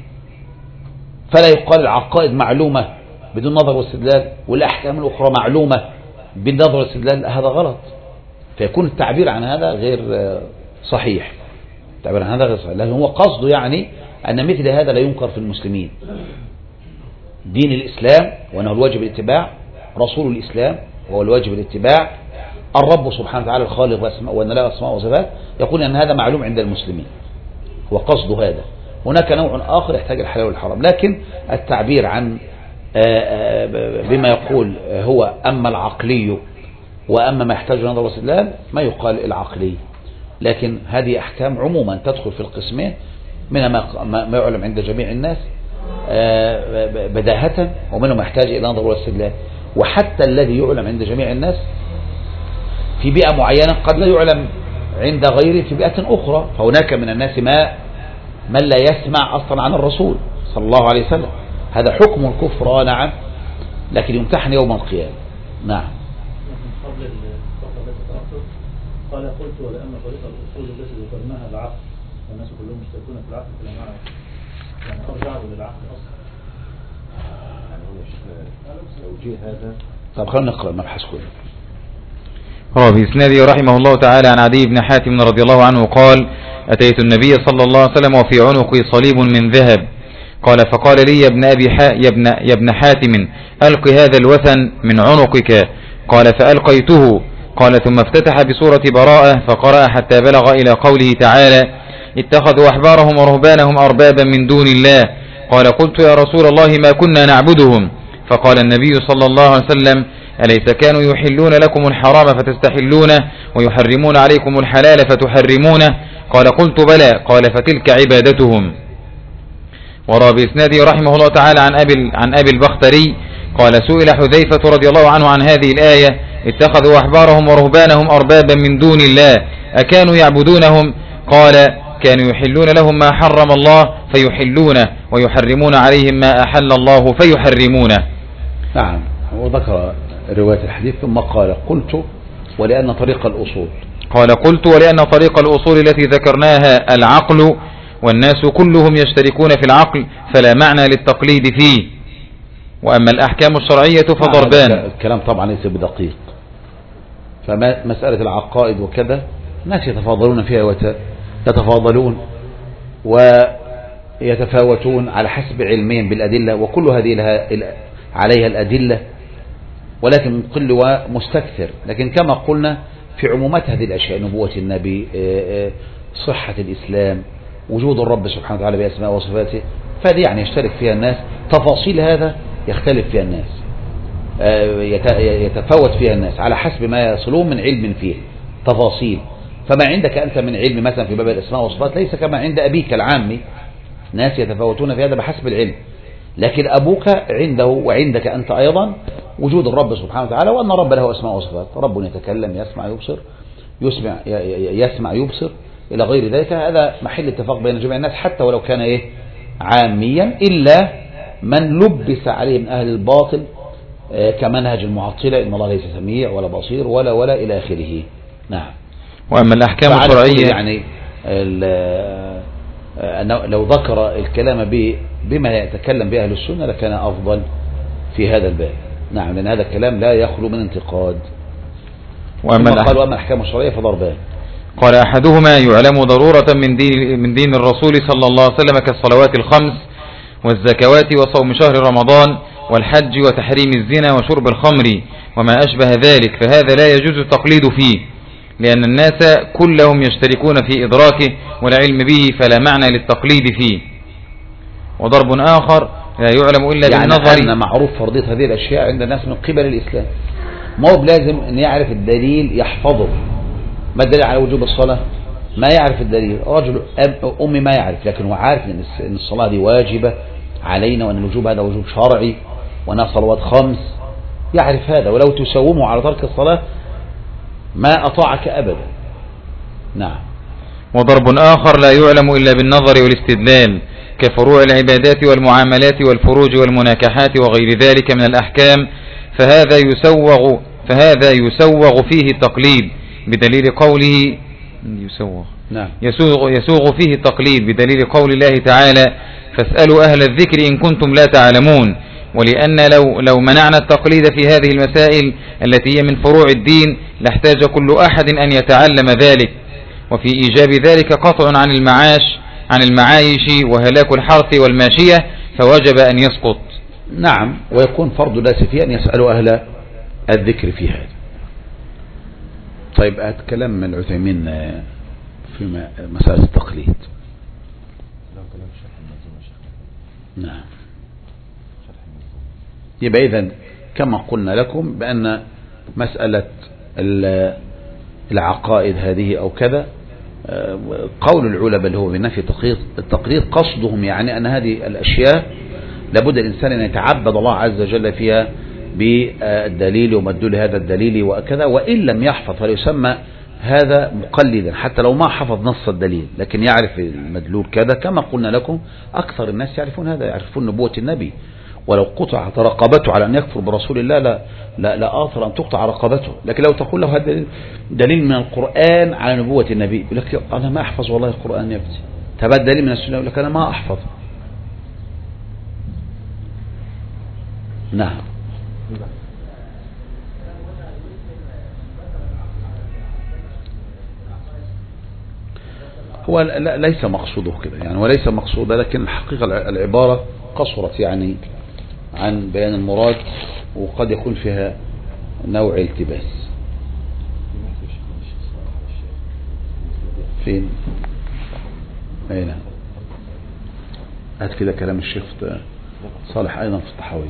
فلا يقال العقائد معلومة بدون نظر واستدلال والأحكام الأخرى معلومة بالنظر والاستدلال، هذا غلط. فيكون التعبير عن هذا غير صحيح، التعبير عن هذا غير صحيح. لكن هو قصده يعني أن مثل هذا لا ينكر في المسلمين. دين الإسلام وأنه الواجب الاتباع، رسول الإسلام وهو الواجب الاتباع، الرب سبحانه وتعالى الخالق وأن له أسماء وصفات، يقول أن هذا معلوم عند المسلمين. هو قصده هذا. هناك نوع آخر يحتاج الحلال والحرام، لكن التعبير عن بما يقول هو أما العقلي وأما ما يحتاج نظر واستدلال ما يقال العقلي. لكن هذه أحكام عموما تدخل في القسمين، منها ما يعلم عند جميع الناس بداهة، ومنه ما يحتاج إلى نظر واستدلال. وحتى الذي يعلم عند جميع الناس في بيئة معينة قد لا يعلم عند غيره في بيئة أخرى. فهناك من الناس ما من لا يسمع أصلا عن الرسول صلى الله عليه وسلم، هذا حكم الكفر نعم، لكن يمتحن يوم القيامة. نعم. قبل الفقرة التي قرأته قال قلت ولأن طريق الأصول التي ذكرناها العقل والناس كلهم مشتركون في العقل فلا معنى يعني أرجعوا للعقل أصلا. يعني هو شيخنا توجيه هذا. طب خلينا نقرأ المبحث كله. هو بإسناده رحمه الله تعالى عن عدي بن حاتم رضي الله عنه قال: أتيت النبي صلى الله عليه وسلم وفي عنقي صليب من ذهب. قال: فقال لي يا ابن أبي حا يا ابن يا ابن حاتم ألق هذا الوثن من عنقك. قال: فألقيته. قال ثم افتتح بسورة براءة فقرأ حتى بلغ إلى قوله تعالى اتخذوا أحبارهم ورهبانهم أربابا من دون الله. قال قلت يا رسول الله ما كنا نعبدهم. فقال النبي صلى الله عليه وسلم أليس كانوا يحلون لكم الحرام فتستحلونه ويحرمون عليكم الحلال فتحرمونه؟ قال قلت بلى. قال فتلك عبادتهم. وروى بإسناده رحمه الله تعالى عن أبي, عن أبي البختري قال سئل حذيفة رضي الله عنه عن هذه الآية اتخذوا أحبارهم ورهبانهم أربابا من دون الله أكانوا يعبدونهم؟ قال كانوا يحلون لهم ما حرم الله فيحلونه ويحرمون عليهم ما أحل الله فيحرمونه. نعم. وذكر رواية الحديث ثم قال قلت ولأن طريق الأصول قال قلت ولأن طريق الأصول التي ذكرناها العقل والناس كلهم يشتركون في العقل فلا معنى للتقليد فيه. وأما الأحكام الشرعية فضربان. الكلام طبعا ليس بدقيق. فمسألة العقائد وكذا الناس يتفاضلون فيها ويتفاضلون ويتفاوتون على حسب علمهم بالأدلة وكل هذه لها عليها الأدلة ولكن مقل ومستكثر. لكن كما قلنا في عمومات هذه الأشياء نبوة النبي صحة الإسلام وجود الرب سبحانه وتعالى بأسماء وصفاته فهذه يعني يشترك فيها الناس. تفاصيل هذا يختلف فيها الناس يتفاوت فيها الناس على حسب ما يصلون من علم فيه تفاصيل. فما عندك أنت من علم مثلا في باب الأسماء والصفات ليس كما عند أبيك العامي. ناس يتفاوتون في هذا بحسب العلم. لكن أبوك عنده وعندك أنت أيضا وجود الرب سبحانه وتعالى وأن الرب له أسماء وصفات. رب يتكلم يسمع يبصر يسمع يسمع يبصر إلى غير ذلك. هذا محل اتفاق بين جميع الناس حتى ولو كان إيه عاميا إلا من لبس عليه من أهل الباطل كمنهج المعطلة إن الله ليس سميع ولا بصير ولا ولا إلى آخره. نعم. وأما الأحكام الشرعية يعني لو ذكر الكلام بما يتكلم به أهل السنة لكان أفضل في هذا الباب. نعم. لأن هذا الكلام لا يخلو من انتقاد. وأما قال وأما الأحكام الشرعية فضربان. قال أحدهما يعلم ضرورة من دين, من دين الرسول صلى الله عليه وسلم كالصلوات الخمس والزكوات وصوم شهر رمضان والحج وتحريم الزنا وشرب الخمر وما أشبه ذلك فهذا لا يجوز التقليد فيه لأن الناس كلهم يشتركون في إدراكه والعلم به فلا معنى للتقليد فيه. وضرب آخر لا يعلم إلا يعني بالنظر. أن معروف فرضية هذه الأشياء عند الناس من قبل الإسلام. ما هو بلازم أن يعرف الدليل يحفظه. ما الدليل على وجوب الصلاة؟ ما يعرف الدليل. رجل أمي ما يعرف لكن هو عارف أن الصلاة دي واجبة علينا وأن الوجوب هذا وجوب شرعي وأنها صلوات خمس. يعرف هذا ولو تسومه على ترك الصلاة ما أطاعك أبدا. نعم. وضرب آخر لا يعلم إلا بالنظر والاستدلال كفروع العبادات والمعاملات والفروج والمناكحات وغير ذلك من الأحكام فهذا يسوغ فهذا يسوغ فيه التقليد بدليل قوله يسوغ نعم. يسوغ, يسوغ فيه التقليد بدليل قول الله تعالى فاسألوا أهل الذكر إن كنتم لا تعلمون. ولأن لو, لو منعنا التقليد في هذه المسائل التي هي من فروع الدين لاحتاج كل أحد أن يتعلم ذلك وفي إيجاب ذلك قطع عن المعاش عن المعايش وهلاك الحرث والماشية فوجب أن يسقط. نعم. ويكون فرض الناس فيه أن يسألوا أهل الذكر في هذا. طيب أتكلم من العثيمين في مسألة التقليد. نعم. يبقى إذن كما قلنا لكم بأن مسألة العقائد هذه أو كذا قول العلماء اللي هو بنفي التقليد قصدهم يعني أن هذه الأشياء لابد الإنسان أن يتعبد الله عز وجل فيها بالدليل ومدلول هذا الدليل وكذا وإن لم يحفظ فليسمى هذا مقلدا حتى لو ما حفظ نص الدليل لكن يعرف المدلول كذا. كما قلنا لكم أكثر الناس يعرفون هذا يعرفون نبوة النبي ولو قطعت رقبته على أن يكفر برسول الله لا لا لا آثر أن تقطع رقبته. لكن لو تقول له هذا دليل من القرآن على نبوة النبي يقول لك أنا ما أحفظ والله القرآن يا ابني. تبقى دليل من السنة يقول لك أنا ما أحفظ. نعم. هو ليس مقصوده كده يعني وليس مقصوده لكن الحقيقة العبارة قصرت يعني عن بيان المراد وقد يكون فيها نوع التباس. فين؟ أين؟ هات كده كلام الشيخ صالح أيضا في الطحاوي.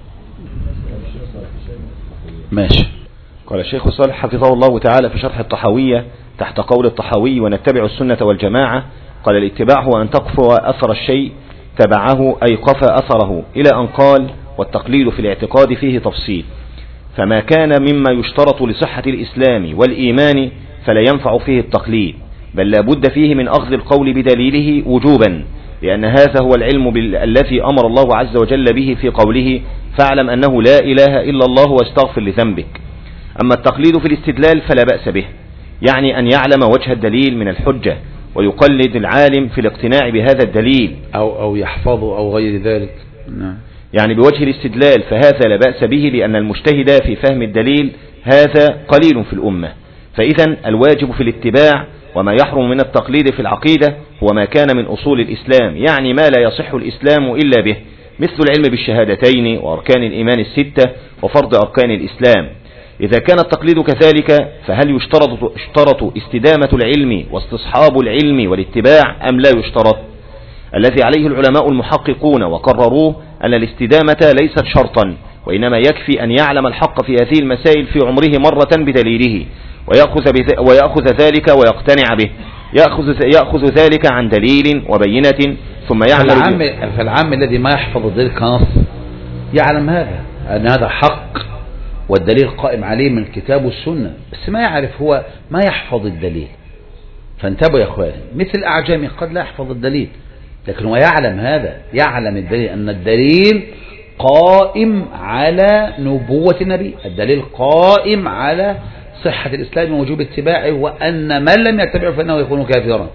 ماشي. قال الشيخ صالح حفظه الله تعالى في شرح الطحاوية تحت قول الطحاوي ونتبع السنة والجماعة، قال الاتباع هو أن تقفو أثر الشيء تبعه أي قفى أثره، إلى أن قال والتقليد في الاعتقاد فيه تفصيل، فما كان مما يشترط لصحة الإسلام والإيمان فلا ينفع فيه التقليد، بل لا بد فيه من أخذ القول بدليله وجوبا، لأن هذا هو العلم الذي أمر الله عز وجل به في قوله فاعلم أنه لا إله إلا الله واستغفر لذنبك. أما التقليد في الاستدلال فلا بأس به، يعني أن يعلم وجه الدليل من الحجة ويقلد العالم في الاقتناع بهذا الدليل أو, أو يحفظه أو غير ذلك. نعم. يعني بوجه الاستدلال فهذا لا بأس به، لأن المجتهد في فهم الدليل هذا قليل في الأمة. فإذا الواجب في الاتباع وما يحرم من التقليد في العقيدة هو ما كان من أصول الإسلام، يعني ما لا يصح الإسلام إلا به، مثل العلم بالشهادتين وأركان الإيمان الستة وفرض أركان الإسلام. إذا كان التقليد كذلك فهل يشترط, يشترط استدامة العلم واستصحاب العلم والاتباع أم لا يشترط؟ الذي عليه العلماء المحققون وقرروه أن الاستدامة ليست شرطا، وإنما يكفي أن يعلم الحق في هذه المسائل في عمره مرة بدليله ويأخذ, ويأخذ ذلك ويقتنع به، يأخذ, يأخذ ذلك عن دليل وبينة ثم يعمل فالعام, فالعام الذي ما يحفظ الدليل كنص يعلم هذا أن هذا حق والدليل قائم عليه من الكتاب والسنة، بس ما يعرف هو ما يحفظ الدليل. فانتبهوا يا اخواني، مثل الأعجمي قد لا يحفظ الدليل لكن هو يعلم هذا، يعلم الدليل أن الدليل قائم على نبوة النبي، الدليل قائم على صحة الإسلام ووجوب اتباعه، وأن من لم يتبعه فإنه يكون كافرا.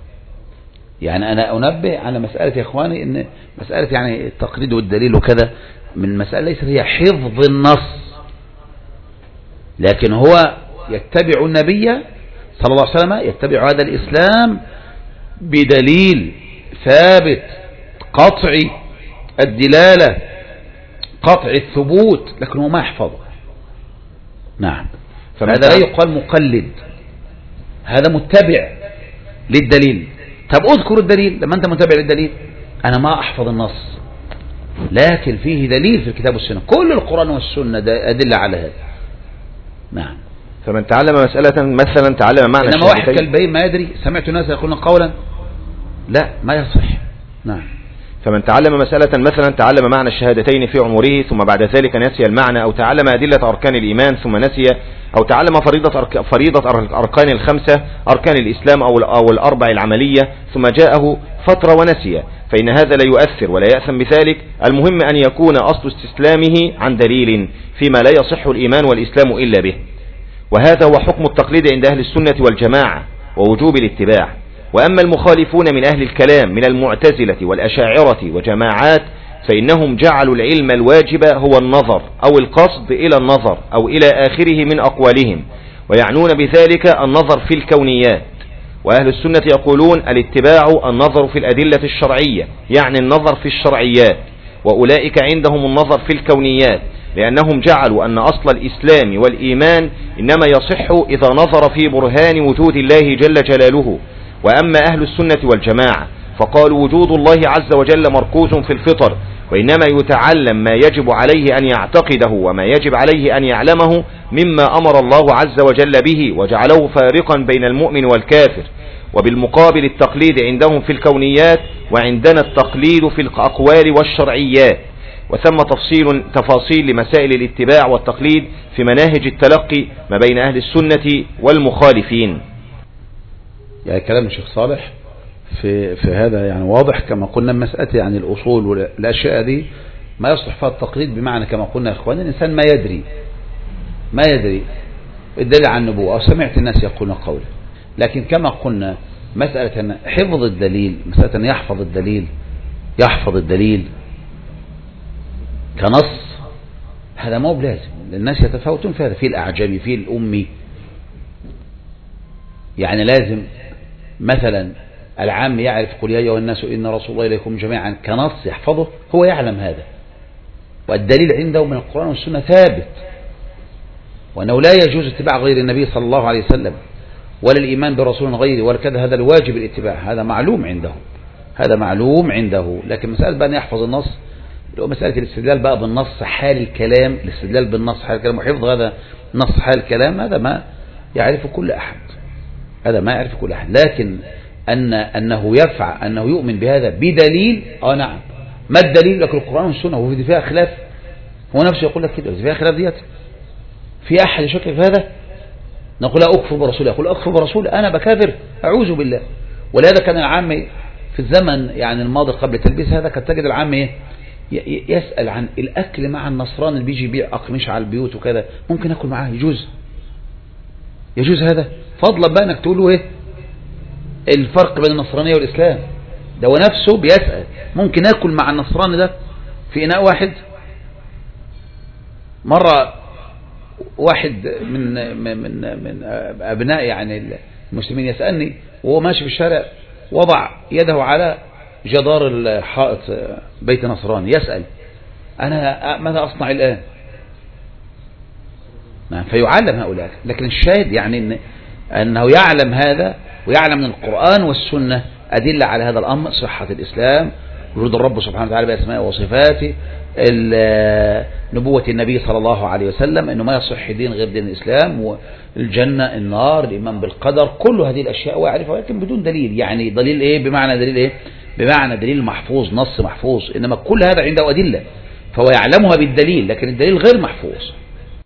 يعني أنا أنبه على مسألة يا إخواني أن مسألة يعني التقليد والدليل وكذا من مسألة ليست هي حفظ النص، لكن هو يتبع النبي صلى الله عليه وسلم، يتبع هذا الإسلام بدليل ثابت قطعي الدلالة قطعي الثبوت، لكن هو ما يحفظه. نعم. فهذا لا يقال مقلد، هذا متبع للدليل. طب اذكر الدليل، لما انت متبع للدليل انا ما احفظ النص لكن فيه دليل في الكتاب والسنة، كل القرآن والسنة أدلة على هذا. نعم. فمن تعلم مسألة مثلا تعلم معنى إنما واحد كالبين ما يدري، سمعت الناس يقولون قولا لا ما يصح. نعم. فمن تعلم مسألة مثلا تعلم معنى الشهادتين في عمره ثم بعد ذلك نسي المعنى، أو تعلم أدلة أركان الإيمان ثم نسي، أو تعلم فريضة أرك... فريضة أركان الخمسة أركان الإسلام أو أو الأربع العملية ثم جاءه فترة ونسي، فإن هذا لا يؤثر ولا يأثم بذلك. المهم أن يكون أصل استسلامه عن دليل فيما لا يصح الإيمان والإسلام إلا به، وهذا هو حكم التقليد عند أهل السنة والجماعة ووجوب الاتباع. وأما المخالفون من أهل الكلام من المعتزلة والأشاعرة وجماعات فإنهم جعلوا العلم الواجب هو النظر أو القصد إلى النظر أو إلى آخره من أقوالهم، ويعنون بذلك النظر في الكونيات. وأهل السنة يقولون الاتباع النظر في الأدلة الشرعية، يعني النظر في الشرعيات، وأولئك عندهم النظر في الكونيات، لأنهم جعلوا أن أصل الإسلام والإيمان إنما يصح إذا نظر في برهان وجود الله جل جلاله. وأما أهل السنة والجماعة فقالوا وجود الله عز وجل مركوز في الفطر، وإنما يتعلم ما يجب عليه أن يعتقده وما يجب عليه أن يعلمه مما أمر الله عز وجل به وجعله فارقا بين المؤمن والكافر. وبالمقابل التقليد عندهم في الكونيات، وعندنا التقليد في الأقوال والشرعيات. وثم تفصيل تفاصيل لمسائل الاتباع والتقليد في مناهج التلقي ما بين أهل السنة والمخالفين. يعني كلام الشيخ صالح في في هذا يعني واضح، كما قلنا مسألة يعني الأصول والأشياء دي ما يصلح فيها التقليد، بمعنى كما قلنا يا إخواني الإنسان ما يدري ما يدري الدليل عن النبوة أو سمعت الناس يقولون قولا، لكن كما قلنا مسألة حفظ الدليل، مسألة أن يحفظ الدليل يحفظ الدليل كنص، هذا مو بلازم. الناس يتفاوتون في هذا، في الأعجمي في الأمي. يعني لازم مثلا العام يعرف قل يا أيها الناس إن رسول الله إليكم جميعا كنص يحفظه، هو يعلم هذا، والدليل عنده من القرآن والسنة ثابت، وأنه لا يجوز اتباع غير النبي صلى الله عليه وسلم، ولا الإيمان برسول غيره ولا كذا، هذا الواجب الاتباع، هذا معلوم عنده، هذا معلوم عنده. لكن مسألة بقى أن يحفظ النص، مسألة الاستدلال بقى بالنص حال الكلام، الاستدلال بالنص حال الكلام وحفظ هذا نص حال الكلام، هذا ما يعرفه كل أحد، هذا ما يعرفه كل أحد. لكن أن أنه يفعل أنه يؤمن بهذا بدليل، آه نعم. ما الدليل؟ لكن القرآن والسنة، هو فيها خلاف، هو نفسه يقول لك كده فيها خلاف ديت، في أحد يشكك في هذا؟ نقول أكفر برسوله، يقول أكفر برسوله، أنا بكافر، أعوذ بالله. ولهذا كان العام في الزمن يعني الماضي قبل تلبيس هذا، كانت تجد العام يسأل عن الأكل مع النصران اللي بيجي يبيع أقمش على البيوت وكذا، ممكن أكل معاه؟ يجوز؟ يجوز هذا؟ فضلا بقى أنك تقول له إيه الفرق بين النصرانية والإسلام؟ ده هو نفسه بيسأل ممكن أكل مع النصراني ده في إناء واحد؟ مرة واحد من من من أبناء يعني المسلمين يسألني وهو ماشي في الشارع، وضع يده على جدار الحائط بيت نصراني، يسأل أنا ماذا أصنع الآن؟ فيعلم هؤلاء. لكن الشاهد يعني إن أنه يعلم هذا، ويعلم من القرآن والسنة أدلة على هذا الأمر، صحة الإسلام، وجود الرب سبحانه وتعالى بأسمائه وصفاته، نبوة النبي صلى الله عليه وسلم، أنه ما يصح دين غير دين الإسلام، والجنة النار، الإيمان بالقدر، كل هذه الأشياء ويعرفها، ولكن بدون دليل. يعني دليل إيه؟ بمعنى دليل إيه؟ بمعنى دليل محفوظ، نص محفوظ، إنما كل هذا عنده أدلة فهو يعلمها بالدليل، لكن الدليل غير محفوظ.